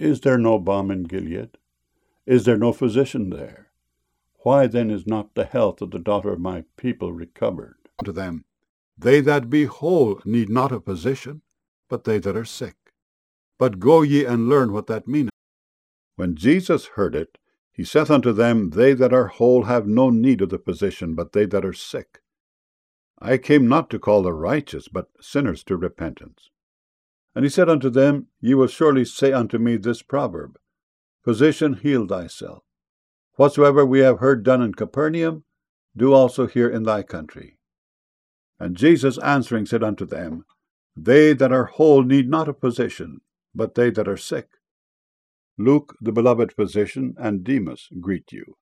Is there no balm in Gilead? Is there no physician there? Why then is not the health of the daughter of my people recovered? To them, they that be whole need not a physician, but they that are sick. But go ye and learn what that meaneth. When Jesus heard it, he saith unto them, They that are whole have no need of the physician, but they that are sick. I came not to call the righteous, but sinners to repentance. And he said unto them, Ye will surely say unto me this proverb, Physician, heal thyself. Whatsoever we have heard done in Capernaum, do also here in thy country. And Jesus answering said unto them, They that are whole need not a physician, but they that are sick. Luke, the beloved physician, and Demas greet you.